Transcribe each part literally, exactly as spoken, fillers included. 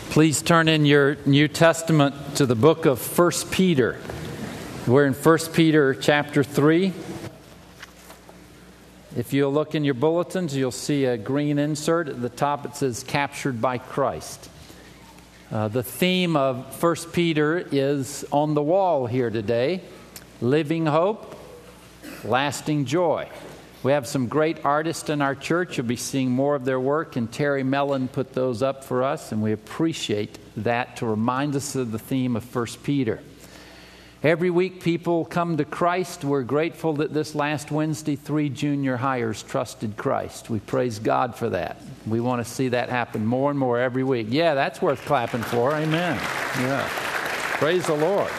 Please turn in your New Testament to the book of First Peter. We're in First Peter chapter three. If you'll look in your bulletins, you'll see a green insert. At the top it says, Captured by Christ. Uh, the theme of First Peter is on the wall here today. Living hope, lasting joy. We have some great artists in our church. You'll be seeing more of their work, and Terry Mellon put those up for us, and we appreciate that to remind us of the theme of First Peter. Every week people come to Christ. We're grateful that this last Wednesday, three junior hires trusted Christ. We praise God for that. We want to see that happen more and more every week. Yeah, that's worth clapping for. Amen. Yeah. Praise the Lord.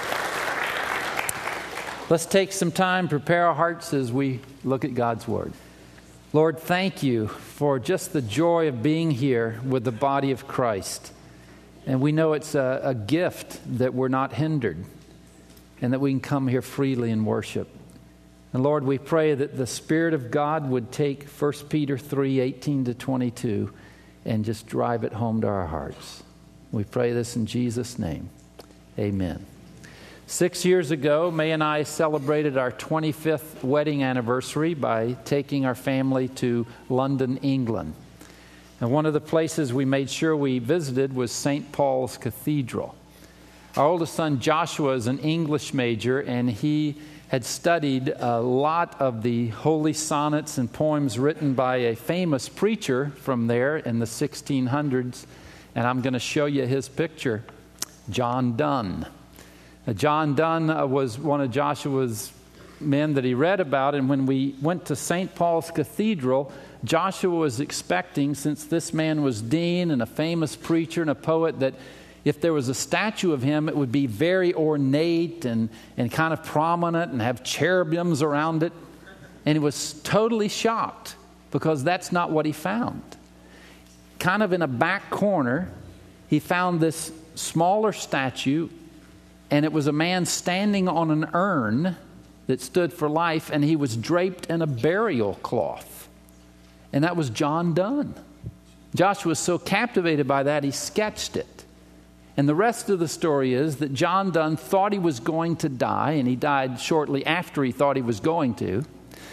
Let's take some time, prepare our hearts as we look at God's Word. Lord, thank you for just the joy of being here with the body of Christ. And we know it's a, a gift that we're not hindered and that we can come here freely and worship. And Lord, we pray that the Spirit of God would take First Peter three, eighteen to twenty-two and just drive it home to our hearts. We pray this in Jesus' name. Amen. Six years ago, May and I celebrated our twenty-fifth wedding anniversary by taking our family to London, England. And one of the places we made sure we visited was Saint Paul's Cathedral. Our oldest son, Joshua, is an English major, and he had studied a lot of the holy sonnets and poems written by a famous preacher from there in the sixteen hundreds. And I'm going to show you his picture, John Donne. Now, John Donne uh, was one of Joshua's men that he read about, and when we went to Saint Paul's Cathedral, Joshua was expecting, since this man was dean and a famous preacher and a poet, that if there was a statue of him, it would be very ornate and, and kind of prominent and have cherubims around it. And he was totally shocked because that's not what he found. Kind of in a back corner, he found this smaller statue, and it was a man standing on an urn that stood for life, and he was draped in a burial cloth. And that was John Donne. Joshua was so captivated by that, he sketched it. And the rest of the story is that John Donne thought he was going to die, and he died shortly after he thought he was going to.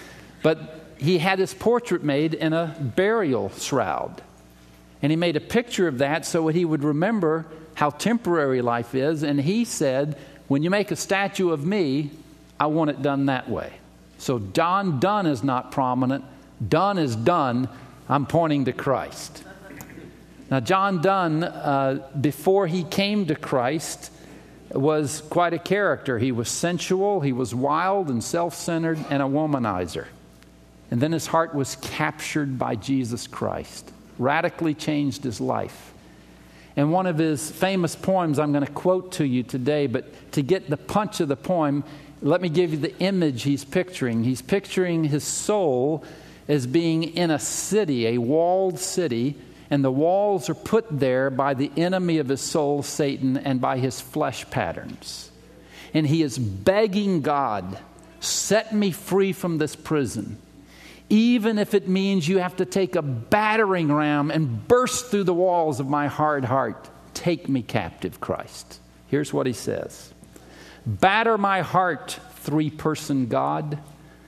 But he had his portrait made in a burial shroud. And he made a picture of that so that he would remember how temporary life is. And he said, when you make a statue of me, I want it done that way. So John Donne is not prominent. Done is done. I'm pointing to Christ. Now, John Donne, uh, before he came to Christ, was quite a character. He was sensual, he was wild and self-centered, and a womanizer. And then his heart was captured by Jesus Christ. Radically changed his life. And one of his famous poems I'm going to quote to you today, but to get the punch of the poem, let me give you the image he's picturing. He's picturing his soul as being in a city, a walled city, and the walls are put there by the enemy of his soul, Satan, and by his flesh patterns. And he is begging God, set me free from this prison. Even if it means you have to take a battering ram and burst through the walls of my hard heart, take me captive, Christ. Here's what he says. Batter my heart, three-person God.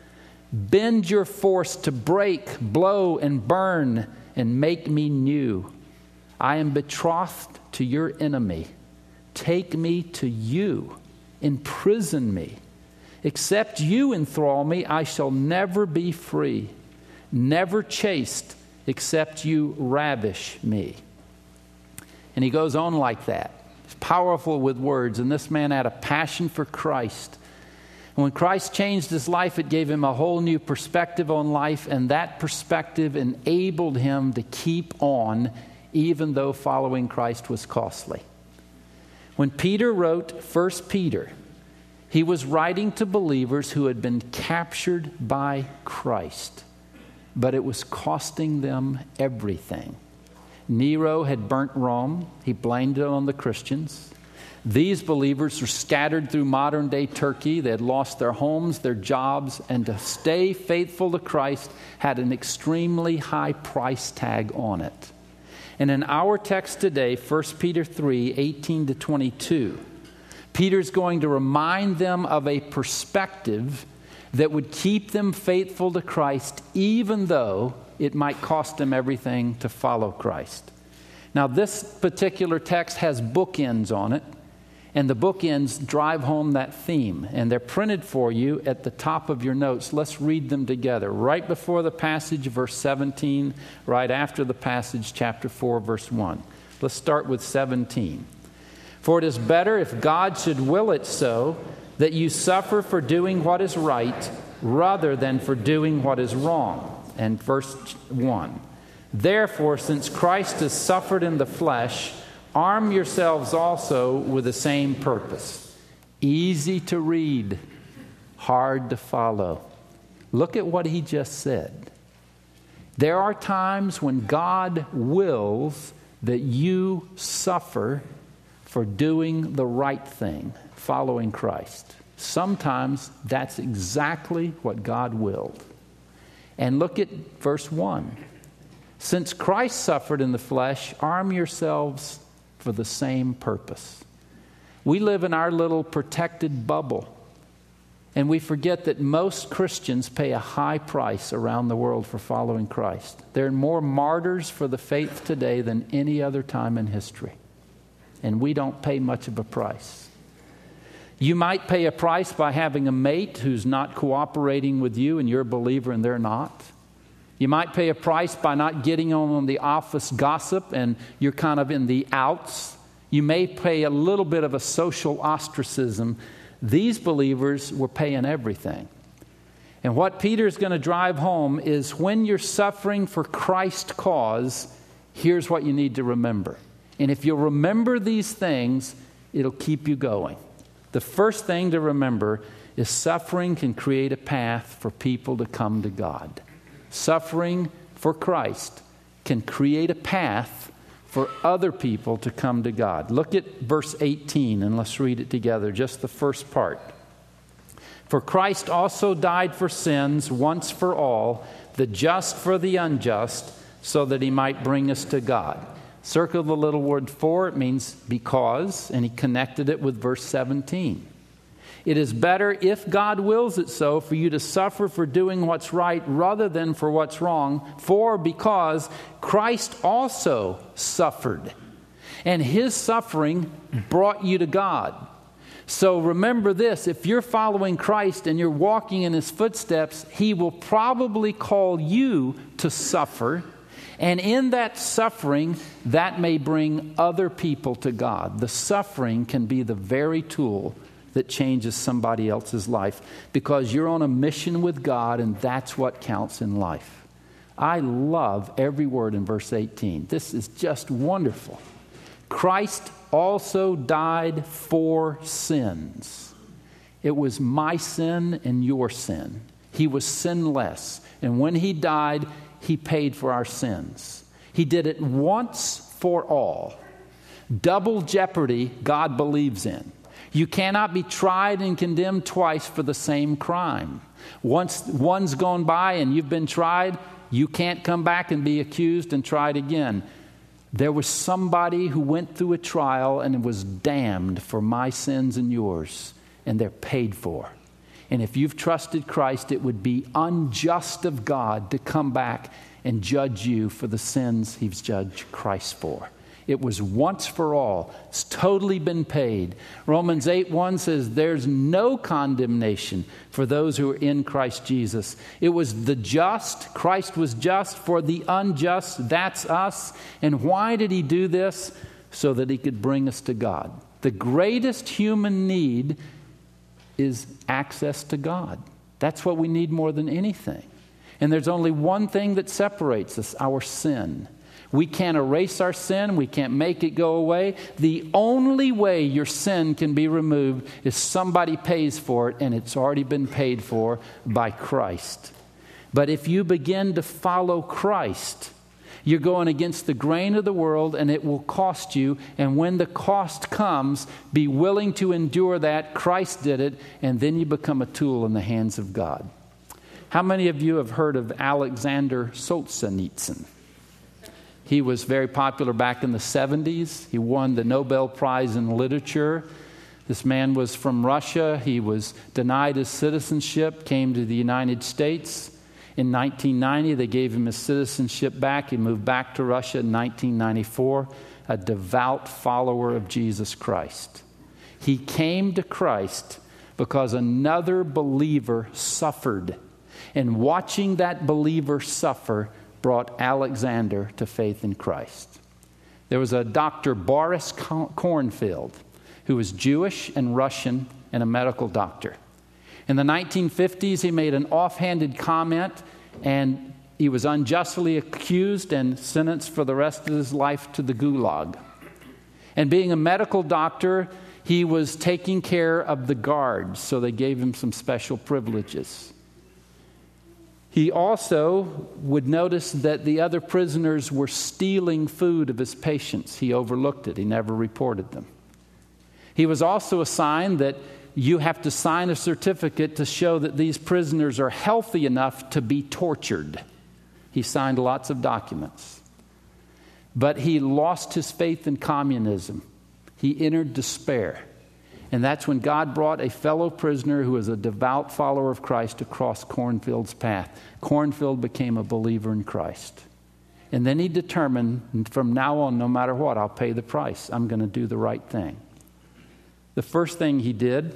Bend your force to break, blow, and burn, and make me new. I am betrothed to your enemy. Take me to you. Imprison me. Except you enthrall me, I shall never be free. Never chaste, except you ravish me. And he goes on like that. He's powerful with words. And this man had a passion for Christ. And when Christ changed his life, it gave him a whole new perspective on life. And that perspective enabled him to keep on, even though following Christ was costly. When Peter wrote First Peter, he was writing to believers who had been captured by Christ, but it was costing them everything. Nero had burnt Rome. He blamed it on the Christians. These believers were scattered through modern-day Turkey. They had lost their homes, their jobs, and to stay faithful to Christ had an extremely high price tag on it. And in our text today, First Peter three, eighteen to twenty-two, Peter's going to remind them of a perspective that would keep them faithful to Christ, even though it might cost them everything to follow Christ. Now, this particular text has bookends on it, and the bookends drive home that theme, and they're printed for you at the top of your notes. Let's read them together. Right before the passage, verse seventeen, right after the passage, chapter four, verse one. Let's start with seventeen. For it is better, if God should will it so, that you suffer for doing what is right, rather than for doing what is wrong. And verse one. Therefore, since Christ has suffered in the flesh, arm yourselves also with the same purpose. Easy to read, hard to follow. Look at what he just said. There are times when God wills that you suffer for doing the right thing, following Christ. Sometimes that's exactly what God willed. And look at verse one. Since Christ suffered in the flesh, arm yourselves for the same purpose. We live in our little protected bubble, and we forget that most Christians pay a high price around the world for following Christ. There are more martyrs for the faith today than any other time in history, and we don't pay much of a price. You might pay a price by having a mate who's not cooperating with you and you're a believer and they're not. You might pay a price by not getting on the office gossip and you're kind of in the outs. You may pay a little bit of a social ostracism. These believers were paying everything. And what Peter's going to drive home is when you're suffering for Christ's cause, here's what you need to remember. And if you'll remember these things, it'll keep you going. The first thing to remember is suffering can create a path for people to come to God. Suffering for Christ can create a path for other people to come to God. Look at verse eighteen and let's read it together, just the first part. For Christ also died for sins once for all, the just for the unjust, so that he might bring us to God. Circle the little word for, it means because, and he connected it with verse seventeen. It is better, if God wills it so, for you to suffer for doing what's right rather than for what's wrong. For because Christ also suffered, and his suffering brought you to God. So remember this, if you're following Christ and you're walking in his footsteps, he will probably call you to suffer. And in that suffering, that may bring other people to God. The suffering can be the very tool that changes somebody else's life because you're on a mission with God, and that's what counts in life. I love every word in verse eighteen. This is just wonderful. Christ also died for sins. It was my sin and your sin. He was sinless. And when he died, he paid for our sins. He did it once for all. Double jeopardy God believes in. You cannot be tried and condemned twice for the same crime. Once one's gone by and you've been tried, you can't come back and be accused and tried again. There was somebody who went through a trial and was damned for my sins and yours, and they're paid for. And if you've trusted Christ, it would be unjust of God to come back and judge you for the sins he's judged Christ for. It was once for all. It's totally been paid. Romans eight one says there's no condemnation for those who are in Christ Jesus. It was the just. Christ was just for the unjust. That's us. And why did he do this? So that he could bring us to God. The greatest human need is access to God. That's what we need more than anything. And there's only one thing that separates us, our sin. We can't erase our sin. We can't make it go away. The only way your sin can be removed is somebody pays for it, and it's already been paid for by Christ. But if you begin to follow Christ, you're going against the grain of the world, and it will cost you. And when the cost comes, be willing to endure that. Christ did it, and then you become a tool in the hands of God. How many of you have heard of Alexander Solzhenitsyn? He was very popular back in the seventies. He won the Nobel Prize in Literature. This man was from Russia. He was denied his citizenship, came to the United States. In nineteen ninety, they gave him his citizenship back. He moved back to Russia in nineteen ninety-four, a devout follower of Jesus Christ. He came to Christ because another believer suffered. And watching that believer suffer brought Alexander to faith in Christ. There was a Doctor Boris Kornfield, who was Jewish and Russian and a medical doctor. In the nineteen fifties, he made an offhanded comment, and he was unjustly accused and sentenced for the rest of his life to the gulag. And being a medical doctor, he was taking care of the guards, so they gave him some special privileges. He also would notice that the other prisoners were stealing food of his patients. He overlooked it. He never reported them. He was also assigned that you have to sign a certificate to show that these prisoners are healthy enough to be tortured. He signed lots of documents. But he lost his faith in communism. He entered despair. And that's when God brought a fellow prisoner who was a devout follower of Christ across Kornfield's path. Kornfield became a believer in Christ. And then he determined, from now on, no matter what, I'll pay the price. I'm going to do the right thing. The first thing he did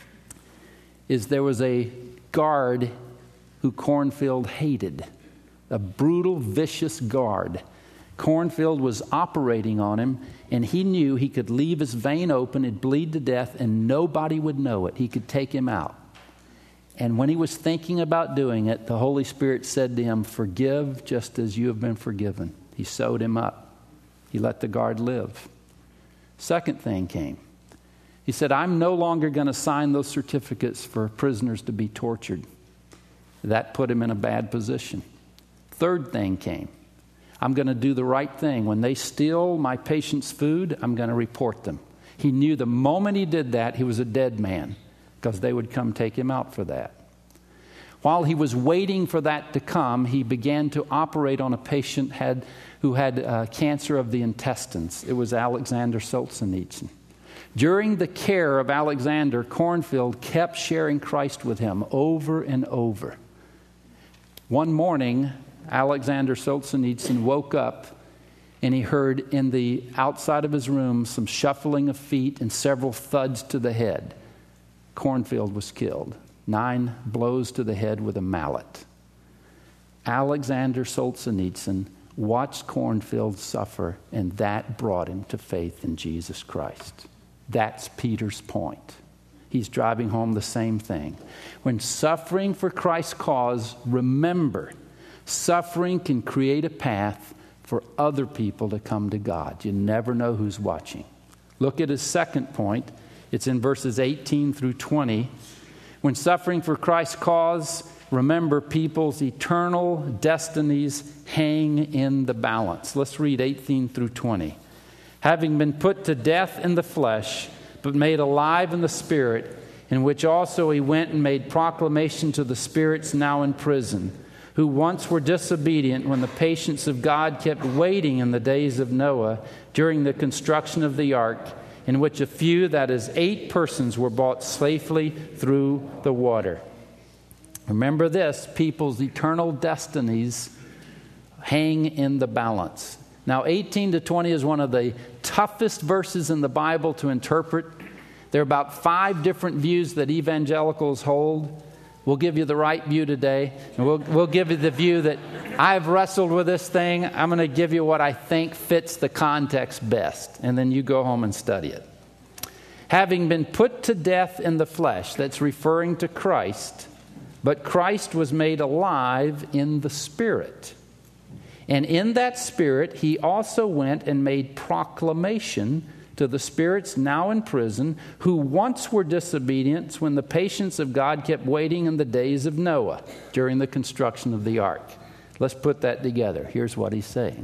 is there was a guard who Kornfield hated, a brutal, vicious guard. Kornfield was operating on him, and he knew he could leave his vein open, it'd bleed to death, and nobody would know it. He could take him out. And when he was thinking about doing it, the Holy Spirit said to him, "Forgive just as you have been forgiven." He sewed him up. He let the guard live. Second thing came. He said, "I'm no longer going to sign those certificates for prisoners to be tortured." That put him in a bad position. Third thing came. I'm going to do the right thing. When they steal my patient's food, I'm going to report them. He knew the moment he did that, he was a dead man, because they would come take him out for that. While he was waiting for that to come, he began to operate on a patient had, who had uh, cancer of the intestines. It was Alexander Solzhenitsyn. During the care of Alexander, Kornfield kept sharing Christ with him over and over. One morning, Alexander Solzhenitsyn woke up and he heard in the outside of his room some shuffling of feet and several thuds to the head. Kornfield was killed. Nine blows to the head with a mallet. Alexander Solzhenitsyn watched Kornfield suffer, and that brought him to faith in Jesus Christ. That's Peter's point. He's driving home the same thing. When suffering for Christ's cause, remember, suffering can create a path for other people to come to God. You never know who's watching. Look at his second point. It's in verses eighteen through twenty. When suffering for Christ's cause, remember people's eternal destinies hang in the balance. Let's read eighteen through twenty. Having been put to death in the flesh, but made alive in the Spirit, in which also he went and made proclamation to the spirits now in prison, who once were disobedient when the patience of God kept waiting in the days of Noah during the construction of the ark, in which a few, that is, eight persons, were brought safely through the water. Remember this, people's eternal destinies hang in the balance. Now, eighteen to twenty is one of the toughest verses in the Bible to interpret. There are about five different views that evangelicals hold. We'll give you the right view today, and we'll, we'll give you the view that I've wrestled with this thing. I'm going to give you what I think fits the context best, and then you go home and study it. Having been put to death in the flesh, that's referring to Christ, but Christ was made alive in the Spirit. And in that Spirit, he also went and made proclamation to the spirits now in prison, who once were disobedient when the patience of God kept waiting in the days of Noah during the construction of the ark. Let's put that together. Here's what he's saying.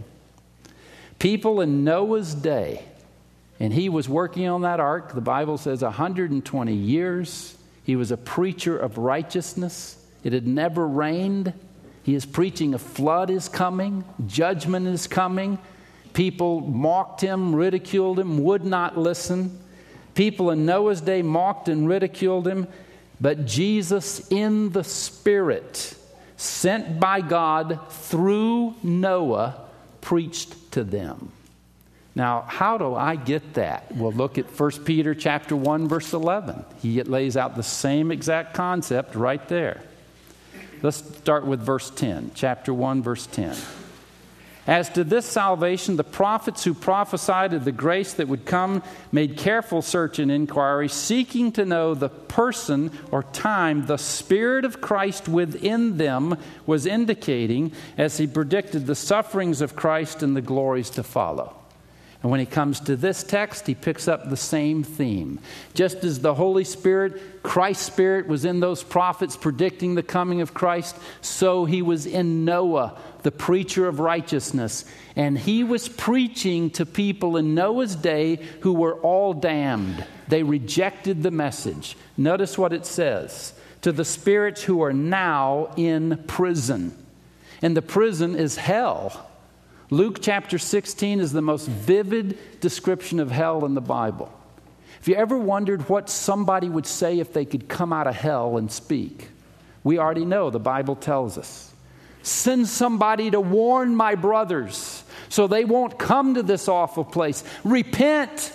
People in Noah's day, and he was working on that ark, the Bible says one hundred twenty years. He was a preacher of righteousness. It had never rained. He is preaching a flood is coming, judgment is coming. People mocked him, ridiculed him, would not listen. People in Noah's day mocked and ridiculed him. But Jesus in the Spirit, sent by God through Noah, preached to them. Now, how do I get that? Well, look at First Peter chapter one, verse eleven. He lays out the same exact concept right there. Let's start with verse ten, chapter one, verse ten. As to this salvation, the prophets who prophesied of the grace that would come made careful search and inquiry, seeking to know the person or time the Spirit of Christ within them was indicating as he predicted the sufferings of Christ and the glories to follow. And when he comes to this text, he picks up the same theme. Just as the Holy Spirit, Christ's Spirit, was in those prophets predicting the coming of Christ, so he was in Noah, the preacher of righteousness. And he was preaching to people in Noah's day who were all damned. They rejected the message. Notice what it says. To the spirits who are now in prison. And the prison is hell. Luke chapter sixteen is the most vivid description of hell in the Bible. If you ever wondered what somebody would say if they could come out of hell and speak, we already know, the Bible tells us. Send somebody to warn my brothers so they won't come to this awful place. Repent.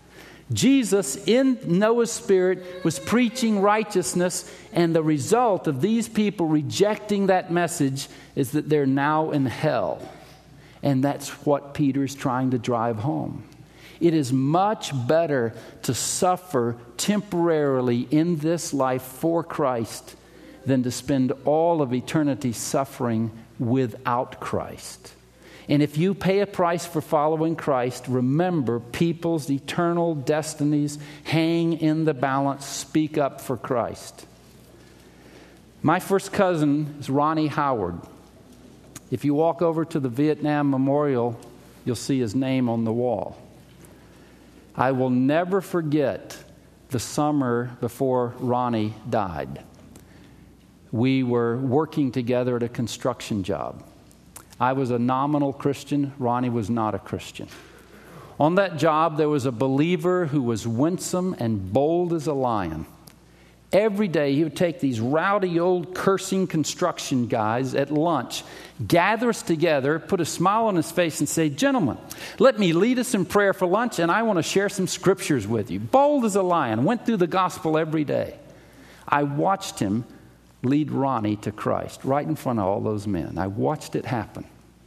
Jesus, in Noah's spirit, was preaching righteousness, and the result of these people rejecting that message is that they're now in hell. And that's what Peter's trying to drive home. It is much better to suffer temporarily in this life for Christ than to spend all of eternity suffering without Christ. And if you pay a price for following Christ, remember people's eternal destinies hang in the balance. Speak up for Christ. My first cousin is Ronnie Howard. If you walk over to the Vietnam Memorial, you'll see his name on the wall. I will never forget the summer before Ronnie died. We were working together at a construction job. I was a nominal Christian. Ronnie was not a Christian. On that job, there was a believer who was winsome and bold as a lion. Every day, he would take these rowdy old cursing construction guys at lunch, gather us together, put a smile on his face and say, "Gentlemen, let me lead us in prayer for lunch, and I want to share some scriptures with you." Bold as a lion, went through the gospel every day. I watched him lead Ronnie to Christ right in front of all those men. I watched it happen.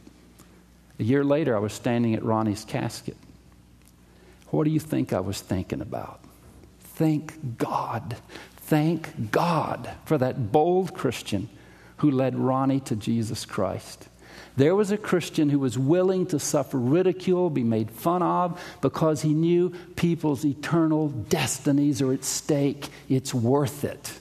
A year later, I was standing at Ronnie's casket. What do you think I was thinking about? Thank God. Thank God for that bold Christian who led Ronnie to Jesus Christ. There was a Christian who was willing to suffer ridicule, be made fun of, because he knew people's eternal destinies are at stake. It's worth it.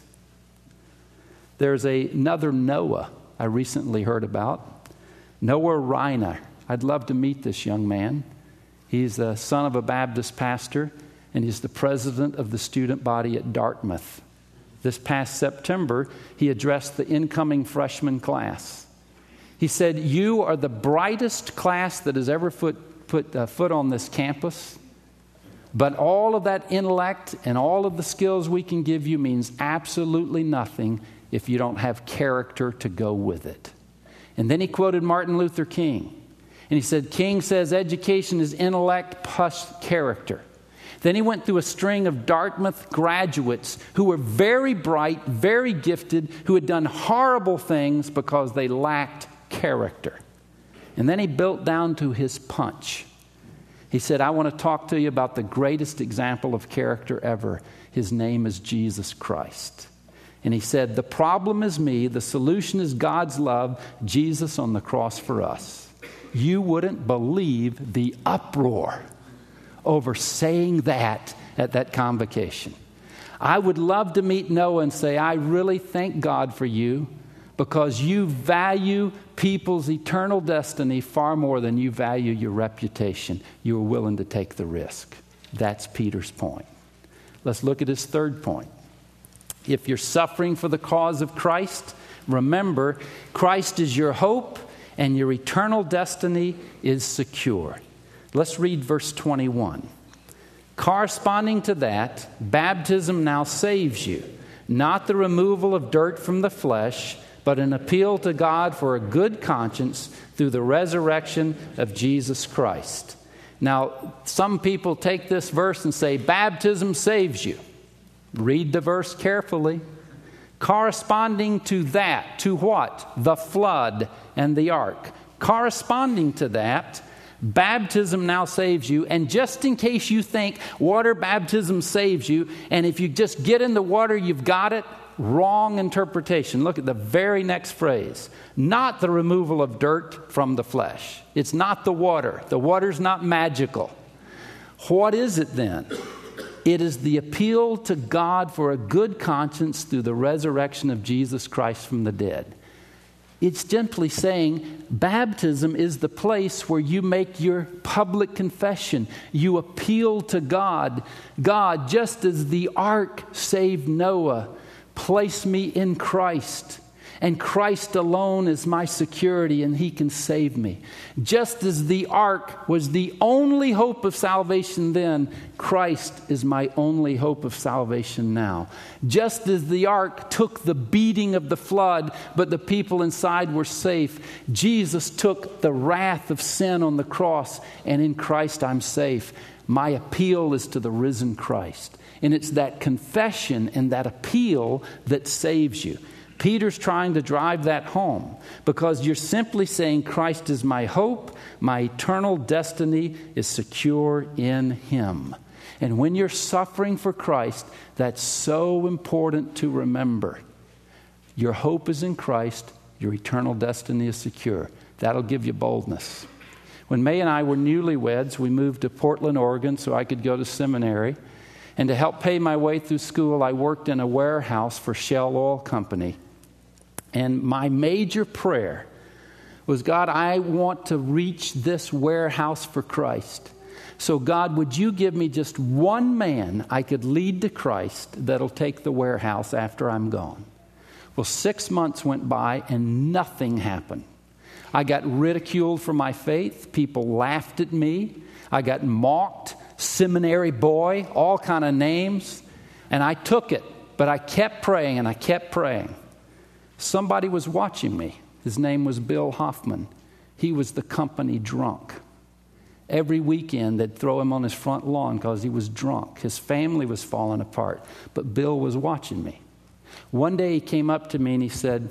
There's a, another Noah I recently heard about. Noah Reiner. I'd love to meet this young man. He's the son of a Baptist pastor, and he's the president of the student body at Dartmouth. This past September, he addressed the incoming freshman class. He said, "You are the brightest class that has ever put, put uh, foot on this campus, but all of that intellect and all of the skills we can give you means absolutely nothing if you don't have character to go with it." And then he quoted Martin Luther King. And he said, King says education is intellect plus character. Then he went through a string of Dartmouth graduates who were very bright, very gifted, who had done horrible things because they lacked character. And then he built down to his punch. He said, "I want to talk to you about the greatest example of character ever. His name is Jesus Christ." And he said, "The problem is me. The solution is God's love, Jesus on the cross for us." You wouldn't believe the uproar over saying that at that convocation. I would love to meet Noah and say, "I really thank God for you because you value people's eternal destiny far more than you value your reputation. You are willing to take the risk." That's Peter's point. Let's look at his third point. If you're suffering for the cause of Christ, remember, Christ is your hope and your eternal destiny is secure. Let's read verse twenty-one. Corresponding to that, baptism now saves you, not the removal of dirt from the flesh, but an appeal to God for a good conscience through the resurrection of Jesus Christ. Now, some people take this verse and say, baptism saves you. Read the verse carefully. Corresponding to that, to what? The flood and the ark. Corresponding to that, baptism now saves you. And just in case you think water baptism saves you, and if you just get in the water, you've got it, wrong interpretation. Look at the very next phrase. Not the removal of dirt from the flesh. It's not the water. The water's not magical. What is it then? It is the appeal to God for a good conscience through the resurrection of Jesus Christ from the dead. It's simply saying baptism is the place where you make your public confession. You appeal to God. God, just as the ark saved Noah, place me in Christ. And Christ alone is my security, and He can save me. Just as the ark was the only hope of salvation then, Christ is my only hope of salvation now. Just as the ark took the beating of the flood, but the people inside were safe, Jesus took the wrath of sin on the cross, and in Christ I'm safe. My appeal is to the risen Christ. And it's that confession and that appeal that saves you. Peter's trying to drive that home because you're simply saying Christ is my hope, my eternal destiny is secure in Him. And when you're suffering for Christ, that's so important to remember. Your hope is in Christ, your eternal destiny is secure. That'll give you boldness. When May and I were newlyweds, we moved to Portland, Oregon so I could go to seminary. And to help pay my way through school, I worked in a warehouse for Shell Oil Company. And my major prayer was, God, I want to reach this warehouse for Christ. So God, would you give me just one man I could lead to Christ that'll take the warehouse after I'm gone? Well, six months went by and nothing happened. I got ridiculed for my faith. People laughed at me. I got mocked, seminary boy, all kind of names. And I took it, but I kept praying and I kept praying. Somebody was watching me. His name was Bill Hoffman. He was the company drunk. Every weekend, they'd throw him on his front lawn because he was drunk. His family was falling apart, but Bill was watching me. One day, he came up to me and he said,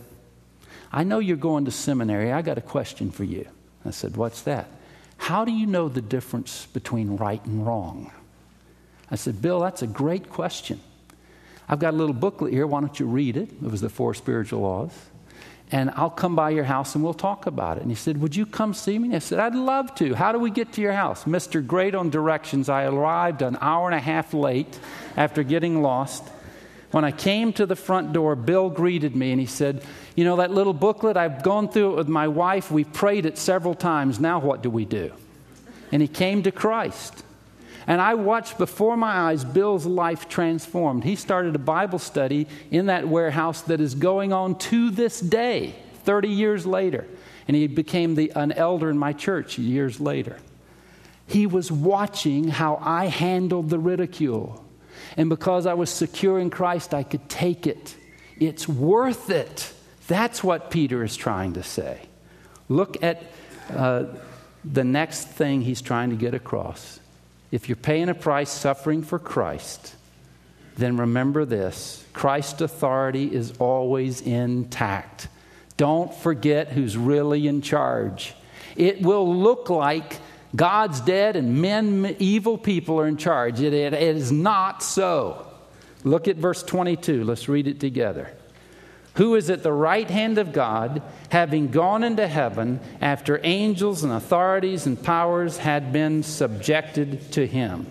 I know you're going to seminary. I got a question for you. I said, what's that? How do you know the difference between right and wrong? I said, Bill, that's a great question. I've got a little booklet here. Why don't you read it? It was the Four Spiritual Laws. And I'll come by your house and we'll talk about it. And he said, would you come see me? I said, I'd love to. How do we get to your house? Mister Great on directions. I arrived an hour and a half late after getting lost. When I came to the front door, Bill greeted me and he said, you know, that little booklet, I've gone through it with my wife. We've prayed it several times. Now what do we do? And he came to Christ. And I watched before my eyes Bill's life transformed. He started a Bible study in that warehouse that is going on to this day, thirty years later. And he became the, an elder in my church years later. He was watching how I handled the ridicule. And because I was secure in Christ, I could take it. It's worth it. That's what Peter is trying to say. Look at uh, the next thing he's trying to get across. If you're paying a price suffering for Christ, then remember this. Christ's authority is always intact. Don't forget who's really in charge. It will look like God's dead and men, evil people are in charge. It, it, it is not so. Look at verse twenty-two. Let's read it together. Who is at the right hand of God, having gone into heaven after angels and authorities and powers had been subjected to Him.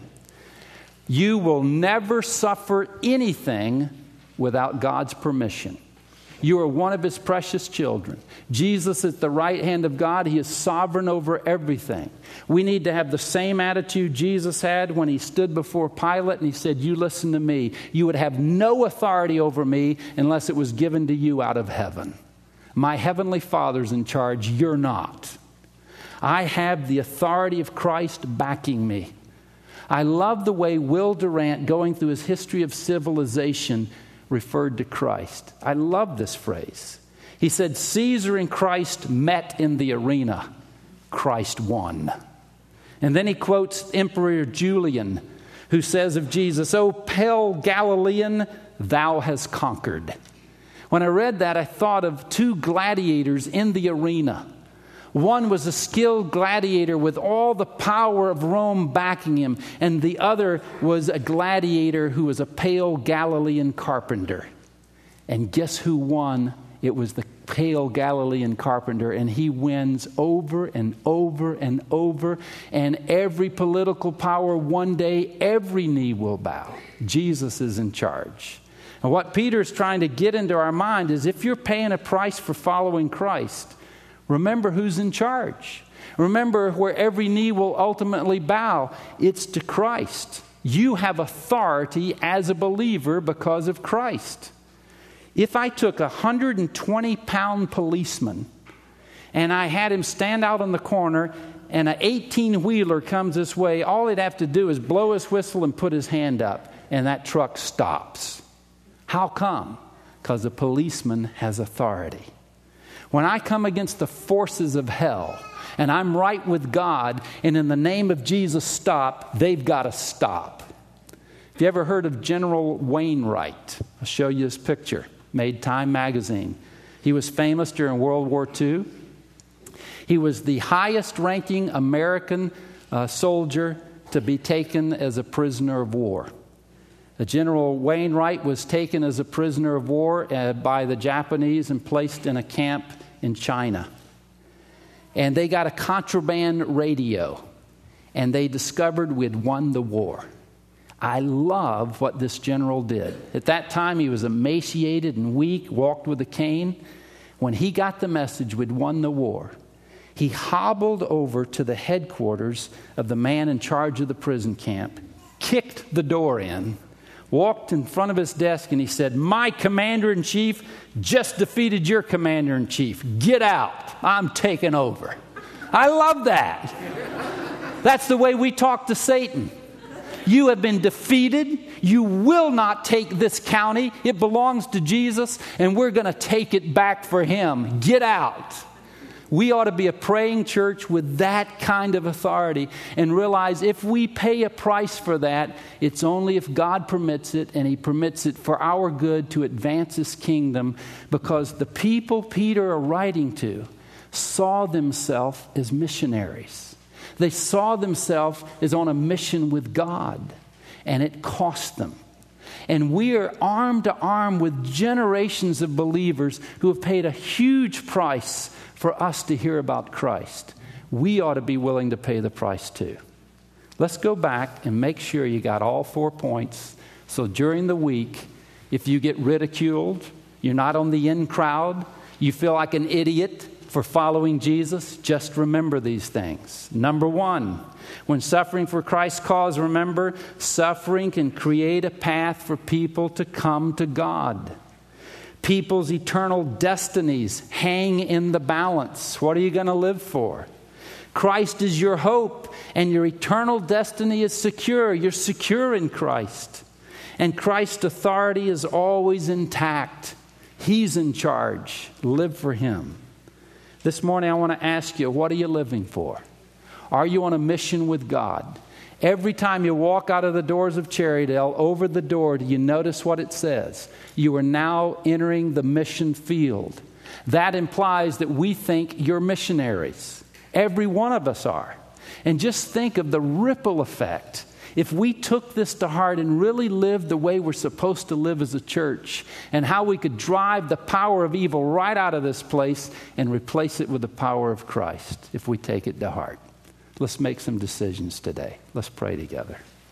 You will never suffer anything without God's permission. You are one of His precious children. Jesus is at the right hand of God. He is sovereign over everything. We need to have the same attitude Jesus had when He stood before Pilate and He said, you listen to me. You would have no authority over me unless it was given to you out of heaven. My heavenly Father's in charge. You're not. I have the authority of Christ backing me. I love the way Will Durant, going through his history of civilization, referred to Christ. I love this phrase. He said, Caesar and Christ met in the arena. Christ won. And then he quotes Emperor Julian, who says of Jesus, O pale Galilean, thou hast conquered. When I read that, I thought of two gladiators in the arena. One was a skilled gladiator with all the power of Rome backing him, and the other was a gladiator who was a pale Galilean carpenter. And guess who won? It was the pale Galilean carpenter, and he wins over and over and over. And every political power, one day, every knee will bow. Jesus is in charge. And what Peter's trying to get into our mind is, if you're paying a price for following Christ, remember who's in charge. Remember where every knee will ultimately bow. It's to Christ. You have authority as a believer because of Christ. If I took a one hundred twenty pound policeman and I had him stand out on the corner and an eighteen wheeler comes this way, all he'd have to do is blow his whistle and put his hand up, and that truck stops. How come? Because the policeman has authority. When I come against the forces of hell and I'm right with God, and in the name of Jesus stop, they've got to stop. Have you ever heard of General Wainwright? I'll show you this picture. Made Time magazine. He was famous during World War Two. He was the highest ranking American uh, soldier to be taken as a prisoner of war. The General Wainwright was taken as a prisoner of war uh, by the Japanese and placed in a camp in China. And they got a contraband radio, and they discovered we'd won the war. I love what this general did. At that time, he was emaciated and weak, walked with a cane. When he got the message we'd won the war, he hobbled over to the headquarters of the man in charge of the prison camp, kicked the door in, walked in front of his desk, and he said, my commander-in-chief just defeated your commander-in-chief. Get out. I'm taking over. I love that. That's the way we talk to Satan. You have been defeated. You will not take this county. It belongs to Jesus, and we're going to take it back for him. Get out. We ought to be a praying church with that kind of authority and realize if we pay a price for that, it's only if God permits it, and he permits it for our good to advance his kingdom, because the people Peter are writing to saw themselves as missionaries. They saw themselves as on a mission with God, and it cost them. And we are arm to arm with generations of believers who have paid a huge price for us to hear about Christ. We ought to be willing to pay the price too. Let's go back and make sure you got all four points. So during the week, if you get ridiculed, you're not on the in crowd, you feel like an idiot for following Jesus, just remember these things. Number one, when suffering for Christ's cause, remember, suffering can create a path for people to come to God. People's eternal destinies hang in the balance. What are you going to live for? Christ is your hope, and your eternal destiny is secure. You're secure in Christ. And Christ's authority is always intact. He's in charge. Live for him. This morning I want to ask you, what are you living for? Are you on a mission with God? Every time you walk out of the doors of Cherrydale, over the door, do you notice what it says? You are now entering the mission field. That implies that we think you're missionaries. Every one of us are. And just think of the ripple effect. If we took this to heart and really lived the way we're supposed to live as a church, and how we could drive the power of evil right out of this place and replace it with the power of Christ, if we take it to heart. Let's make some decisions today. Let's pray together.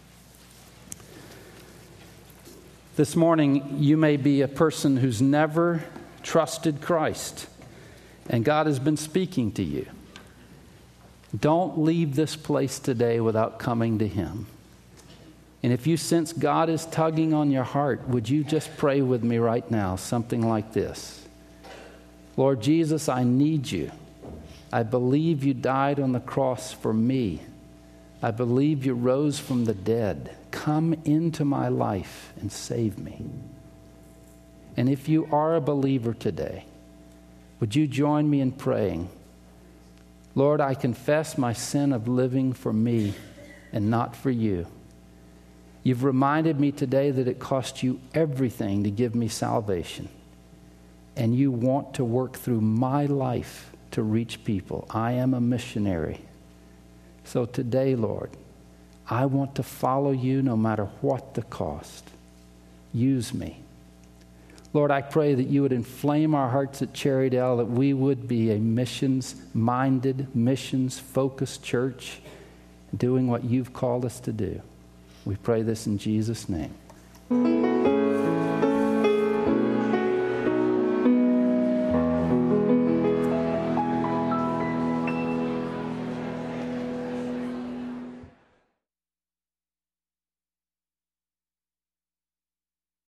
This morning, you may be a person who's never trusted Christ, and God has been speaking to you. Don't leave this place today without coming to him. And if you sense God is tugging on your heart, would you just pray with me right now, something like this? Lord Jesus, I need you. I believe you died on the cross for me. I believe you rose from the dead. Come into my life and save me. And if you are a believer today, would you join me in praying? Lord, I confess my sin of living for me and not for you. You've reminded me today that it cost you everything to give me salvation. And you want to work through my life to reach people. I am a missionary. So today, Lord, I want to follow you no matter what the cost. Use me. Lord, I pray that you would inflame our hearts at Cherrydale, that we would be a missions-minded, missions-focused church, doing what you've called us to do. We pray this in Jesus' name.